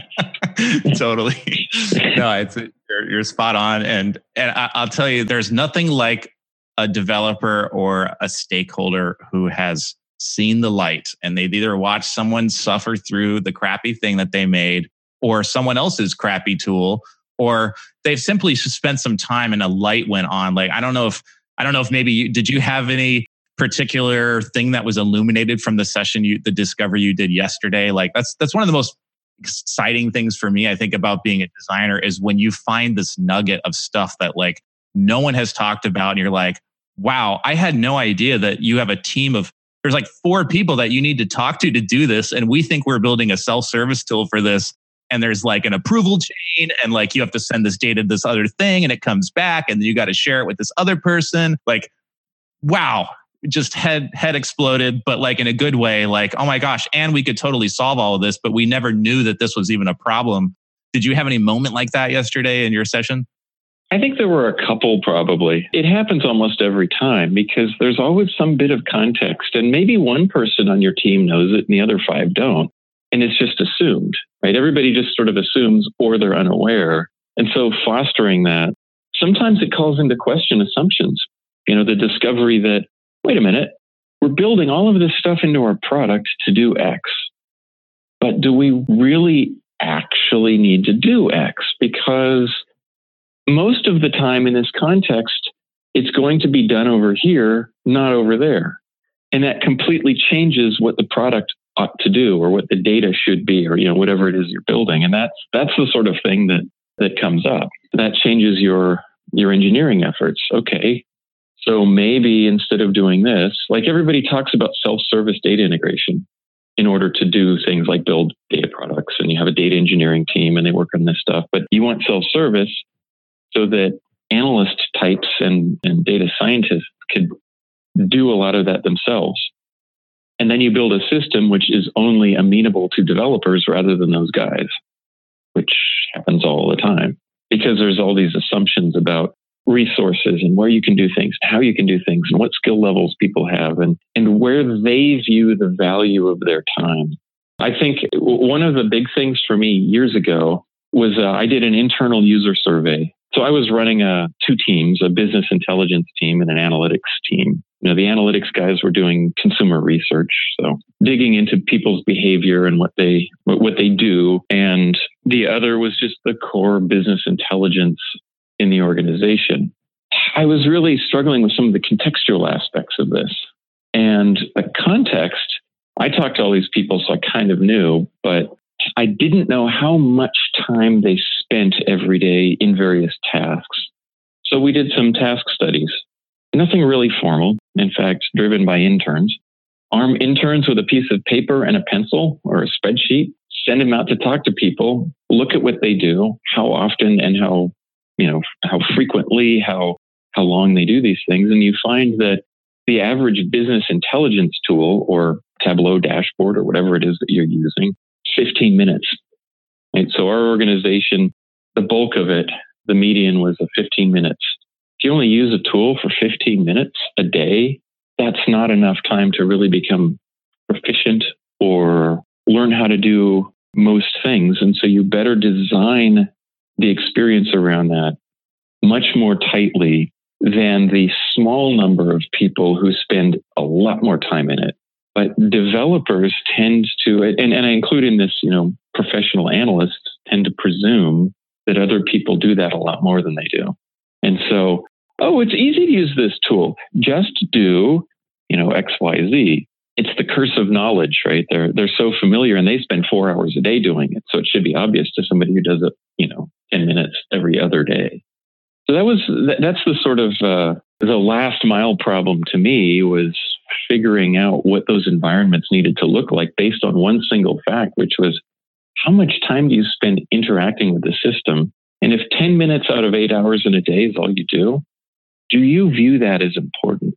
Totally. No, it's you're, you're spot on, and and I, I'll tell you, there's nothing like a developer or a stakeholder who has seen the light, and they've either watched someone suffer through the crappy thing that they made, or someone else's crappy tool, or they've simply spent some time and a light went on. Like I don't know if I don't know if maybe you, did you have any particular thing that was illuminated from the session, you, the discovery you did yesterday? Like that's, that's one of the most exciting things for me, I think, about being a designer is when you find this nugget of stuff that like no one has talked about. And you're like, wow, I had no idea that you have a team of, there's like four people that you need to talk to to do this. And we think we're building a self-service tool for this. And there's like an approval chain and like you have to send this data to this other thing and it comes back and then you got to share it with this other person. Like, wow. Just head head exploded, but like in a good way, like, oh my gosh, and we could totally solve all of this, but we never knew that this was even a problem. Did you have any moment like that yesterday in your session? I think there were a couple probably. It happens almost every time because there's always some bit of context and maybe one person on your team knows it and the other five don't. And it's just assumed, right? Everybody just sort of assumes or they're unaware. And so fostering that, sometimes it calls into question assumptions. You know, the discovery that, wait a minute, we're building all of this stuff into our product to do X, but do we really actually need to do X? Because most of the time in this context, it's going to be done over here, not over there. And that completely changes what the product ought to do or what the data should be or, you know, whatever it is you're building. And that's, that's the sort of thing that, that comes up. That changes your, your engineering efforts. Okay. So maybe instead of doing this, like everybody talks about self-service data integration in order to do things like build data products and you have a data engineering team and they work on this stuff, but you want self-service so that analyst types and, and data scientists could do a lot of that themselves. And then you build a system which is only amenable to developers rather than those guys, which happens all the time because there's all these assumptions about resources and where you can do things, how you can do things, and what skill levels people have, and, and where they view the value of their time. I think one of the big things for me years ago was uh, I did an internal user survey. So I was running uh, two teams, a business intelligence team and an analytics team. You know, the analytics guys were doing consumer research, so digging into people's behavior and what they what they do, and the other was just the core business intelligence in the organization. I was really struggling with some of the contextual aspects of this. And the context, I talked to all these people, so I kind of knew, but I didn't know how much time they spent every day in various tasks. So we did some task studies, nothing really formal, in fact, driven by interns. Arm interns with a piece of paper and a pencil or a spreadsheet, send them out to talk to people, look at what they do, how often and how you know, how frequently, how, how long they do these things. And you find that the average business intelligence tool or Tableau dashboard or whatever it is that you're using, fifteen minutes. Right? So our organization, the bulk of it, the median was a fifteen minutes. If you only use a tool for fifteen minutes a day, that's not enough time to really become proficient or learn how to do most things. And so you better design the experience around that much more tightly than the small number of people who spend a lot more time in it. But developers tend to, and, and I include in this, you know, professional analysts tend to presume that other people do that a lot more than they do. And so, oh, it's easy to use this tool. Just do, you know, X, Y, Z. It's the curse of knowledge, right? They're they're so familiar and they spend four hours a day doing it. So it should be obvious to somebody who does it, you know, ten minutes every other day. So that was that's the sort of uh, the last mile problem to me, was figuring out what those environments needed to look like based on one single fact, which was how much time do you spend interacting with the system? And if ten minutes out of eight hours in a day is all you do, do you view that as important?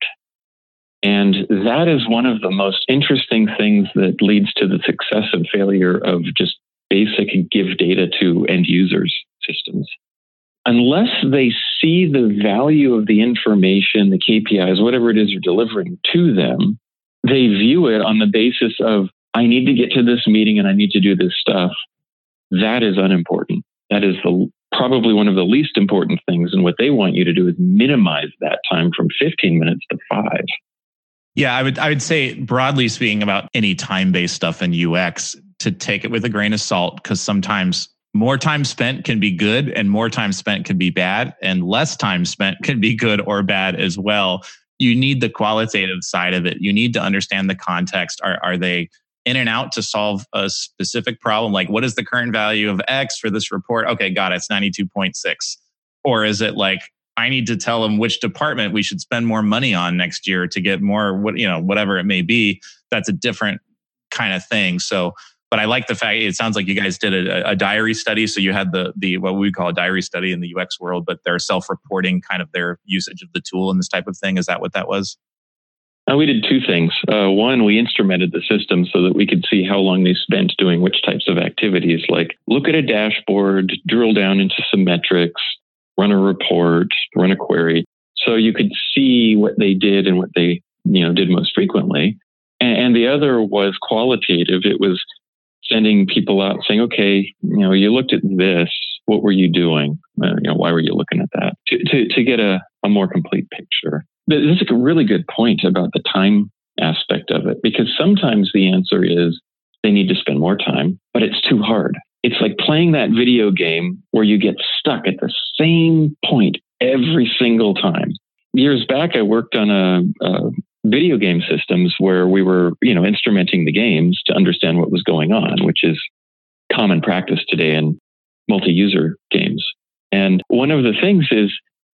And that is one of the most interesting things that leads to the success and failure of just basic give data to end users systems. Unless they see the value of the information, the K P Is, whatever it is you're delivering to them, they view it on the basis of, I need to get to this meeting and I need to do this stuff. That is unimportant. That is the, probably one of the least important things. And what they want you to do is minimize that time from fifteen minutes to five. Yeah, I would I would say, broadly speaking, about any time-based stuff in U X, to take it with a grain of salt, because sometimes more time spent can be good and more time spent can be bad, and less time spent can be good or bad as well. You need the qualitative side of it. You need to understand the context. Are, are they in and out to solve a specific problem? Like, what is the current value of X for this report? Okay, got it. It's ninety-two point six. Or is it like, I need to tell them which department we should spend more money on next year to get more, what, you know, whatever it may be. That's a different kind of thing. So, but I like the fact, it sounds like you guys did a, a diary study. So you had the, the, what we call a diary study in the U X world, but they're self-reporting kind of their usage of the tool and this type of thing. Is that what that was? Uh, we did two things. Uh, one, we instrumented the system so that we could see how long they spent doing which types of activities, like look at a dashboard, drill down into some metrics, run a report, run a query. So you could see what they did and what they, you know, did most frequently. And, and the other was qualitative. It was sending people out saying, okay, you know, you looked at this, what were you doing? Uh, you know, why were you looking at that? To, to, to get a, a more complete picture. This is a really good point about the time aspect of it, because sometimes the answer is they need to spend more time, but it's too hard. It's like playing that video game where you get stuck at the same point every single time. Years back, I worked on a, a video game systems where we were, you know, instrumenting the games to understand what was going on, which is common practice today in multi-user games. And one of the things is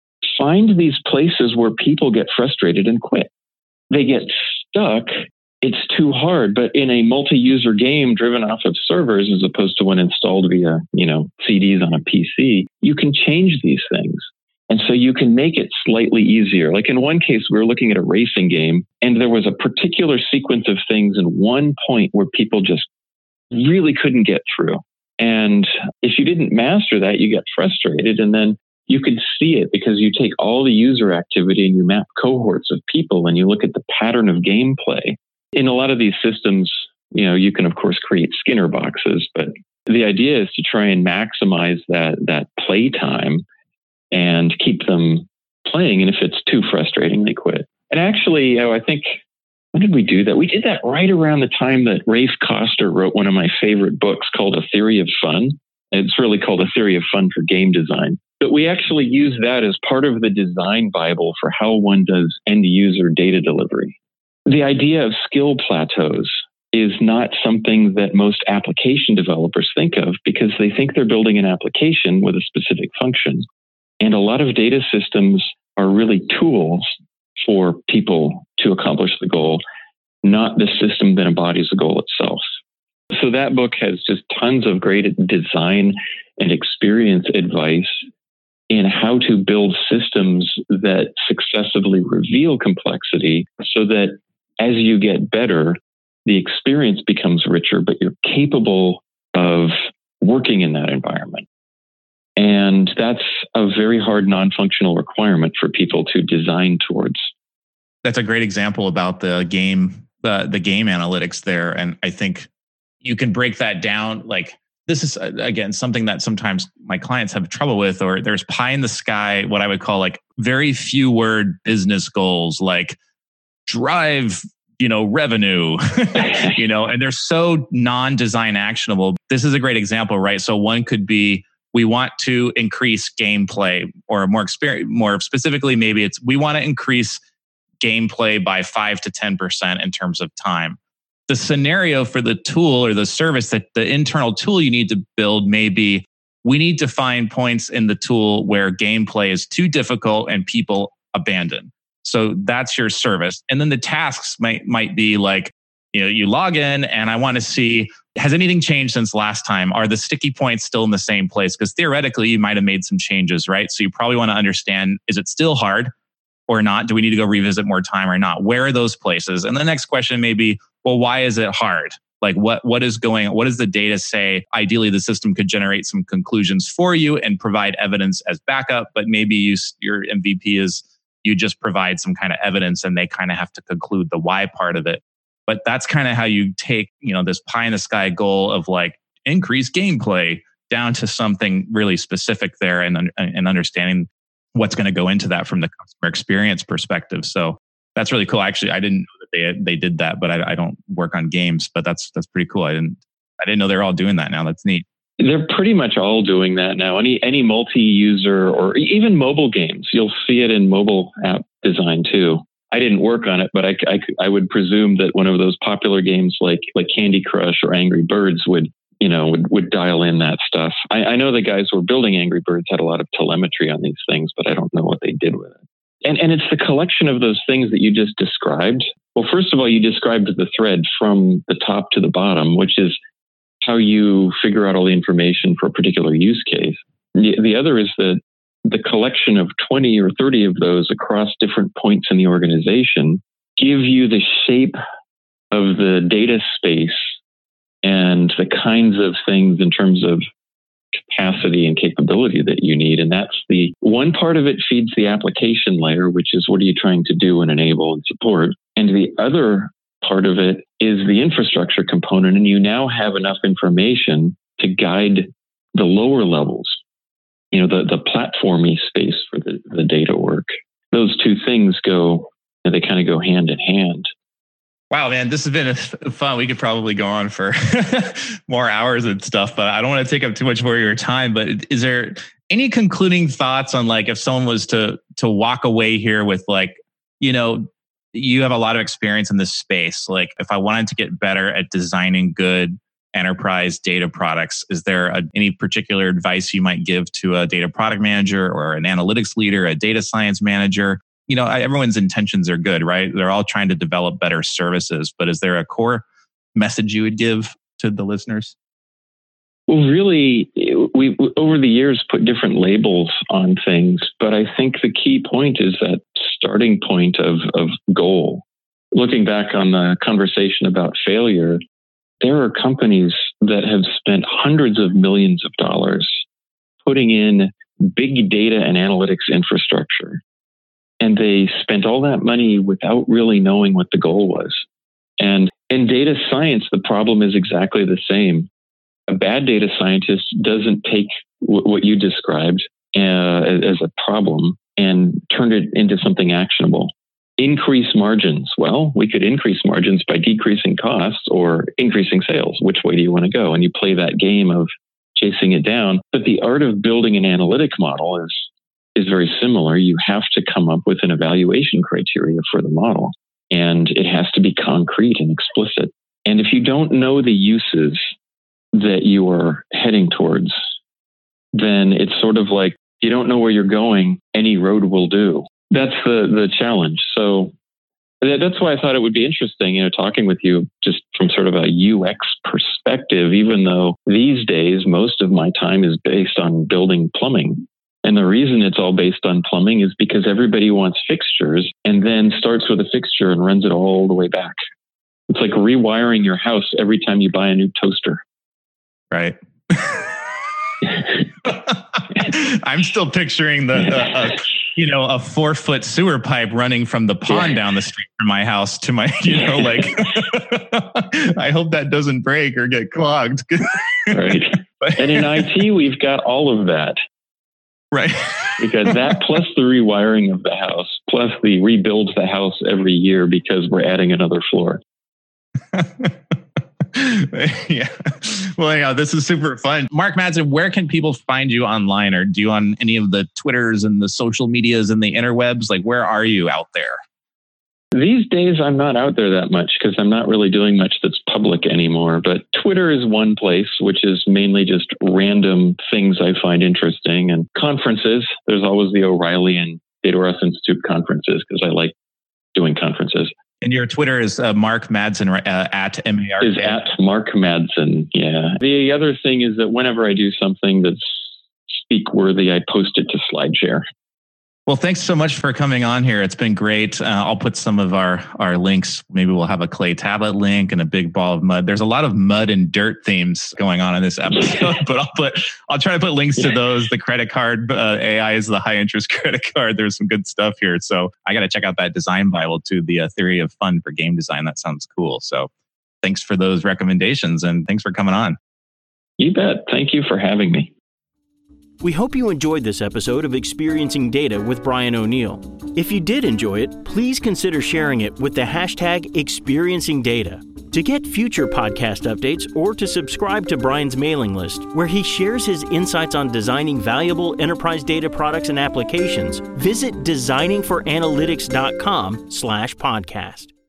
find these places where people get frustrated and quit. They get stuck. It's too hard. But in a multi-user game driven off of servers, as opposed to one installed via, you know, C Ds on a P C, you can change these things. And so you can make it slightly easier. Like in one case, we were looking at a racing game, and there was a particular sequence of things in one point where people just really couldn't get through. And if you didn't master that, you get frustrated. And then you could see it because you take all the user activity and you map cohorts of people and you look at the pattern of gameplay. In a lot of these systems, you know, you can, of course, create Skinner boxes, but the idea is to try and maximize that, that play time and keep them playing. And if it's too frustrating, they quit. And actually, you know, I think, when did we do that? We did that right around the time that Rafe Koster wrote one of my favorite books called A Theory of Fun. It's really called A Theory of Fun for Game Design. But we actually use that as part of the design Bible for how one does end user data delivery. The idea of skill plateaus is not something that most application developers think of, because they think they're building an application with a specific function. And a lot of data systems are really tools for people to accomplish the goal, not the system that embodies the goal itself. So that book has just tons of great design and experience advice in how to build systems that successively reveal complexity, so that as you get better, the experience becomes richer, but you're capable of working in that environment. And that's a very hard non-functional requirement for people to design towards. That's a great example about the game, the, the game analytics there. And I think you can break that down. Like, this is, again, something that sometimes my clients have trouble with, or there's pie in the sky, what I would call like very few word business goals, like drive, you know, revenue, you know, and they're so non-design actionable. This is a great example, right? So one could be, we want to increase gameplay, or more experience, more specifically, maybe it's, we want to increase gameplay by five to ten percent in terms of time. The scenario for the tool or the service, that the internal tool you need to build may be, we need to find points in the tool where gameplay is too difficult and people abandon. So that's your service. And then the tasks might might be like, you know, you log in and I want to see, has anything changed since last time? Are the sticky points still in the same place? Because theoretically, you might have made some changes, right? So you probably want to understand, is it still hard or not? Do we need to go revisit more time or not? Where are those places? And the next question may be, well, why is it hard? Like what, what is going, what does the data say? Ideally, the system could generate some conclusions for you and provide evidence as backup, but maybe you, your M V P is you just provide some kind of evidence and they kind of have to conclude the why part of it. But that's kind of how you take, you know, this pie in the sky goal of like increase gameplay down to something really specific there and, and understanding what's going to go into that from the customer experience perspective. So that's really cool. Actually, I didn't know that they they did that, but I, I don't work on games, but that's that's pretty cool. I didn't I didn't know they're all doing that now. That's neat. They're pretty much all doing that now. Any any multi-user or even mobile games, you'll see it in mobile app design too. I didn't work on it, but I, I, I would presume that one of those popular games like like Candy Crush or Angry Birds would you know would, would dial in that stuff. I, I know the guys who were building Angry Birds had a lot of telemetry on these things, but I don't know what they did with it. And and it's the collection of those things that you just described. Well, first of all, you described the thread from the top to the bottom, which is how you figure out all the information for a particular use case. The, the other is that the collection of twenty or thirty of those across different points in the organization give you the shape of the data space and the kinds of things in terms of capacity and capability that you need. And that's the one part of it feeds the application layer, which is what are you trying to do and enable and support? And the other part of it is the infrastructure component. And you now have enough information to guide the lower levels, you know, the, the platformy space for the, the data work. Those two things go, they kind of go hand in hand. Wow, man, this has been fun. We could probably go on for more hours and stuff, but I don't want to take up too much more of your time. But is there any concluding thoughts on like if someone was to to walk away here with like, you know, you have a lot of experience in this space. Like if I wanted to get better at designing good enterprise data products, is there a, any particular advice you might give to a data product manager or an analytics leader, a data science manager? You know, everyone's intentions are good, right? They're all trying to develop better services, but is there a core message you would give to the listeners? Well, really, we over the years put different labels on things, but I think the key point is that starting point of, of goal. Looking back on the conversation about failure, there are companies that have spent hundreds of millions of dollars putting in big data and analytics infrastructure. And they spent all that money without really knowing what the goal was. And in data science, the problem is exactly the same. A bad data scientist doesn't take w- what you described uh, as a problem and turn it into something actionable. Increase margins. Well, we could increase margins by decreasing costs or increasing sales. Which way do you want to go? And you play that game of chasing it down. But the art of building an analytic model is is very similar. You have to come up with an evaluation criteria for the model, and it has to be concrete and explicit. And if you don't know the uses that you are heading towards, then it's sort of like you don't know where you're going, any road will do. That's the the challenge. So that's why I thought it would be interesting, you know, talking with you just from sort of a U X perspective, even though these days most of my time is based on building plumbing. And the reason it's all based on plumbing is because everybody wants fixtures and then starts with a fixture and runs it all the way back. It's like rewiring your house every time you buy a new toaster. Right. I'm still picturing the, uh, uh, you know, a four foot sewer pipe running from the pond yeah. down the street from my house to my, you know, like, I hope that doesn't break or get clogged. Right. And in I T, we've got all of that. Right. Because that plus the rewiring of the house, plus the rebuilds the house every year because we're adding another floor. Yeah. Well, anyhow, this is super fun. Mark Madsen, where can people find you online? Or do you on any of the Twitters and the social medias and the interwebs? Like, where are you out there? These days, I'm not out there that much because I'm not really doing much that's public anymore. But Twitter is one place, which is mainly just random things I find interesting. And conferences, there's always the O'Reilly and Data Warehouse Institute conferences because I like doing conferences. And your Twitter is uh, Mark Madsen, uh, at M A R. Is at Mark Madsen, yeah. The other thing is that whenever I do something that's speak-worthy, I post it to SlideShare. Well, thanks so much for coming on here. It's been great. Uh, I'll put some of our, our links. Maybe we'll have a clay tablet link and a big ball of mud. There's a lot of mud and dirt themes going on in this episode, but I'll put I'll try to put links to those. The credit card uh, A I is the high interest credit card. There's some good stuff here. So I got to check out that design Bible too, the uh, theory of fun for game design. That sounds cool. So thanks for those recommendations and thanks for coming on. You bet. Thank you for having me. We hope you enjoyed this episode of Experiencing Data with Brian O'Neill. If you did enjoy it, please consider sharing it with the hashtag Experiencing Data. To get future podcast updates or to subscribe to Brian's mailing list, where he shares his insights on designing valuable enterprise data products and applications, visit designing for analytics dot com slash podcast.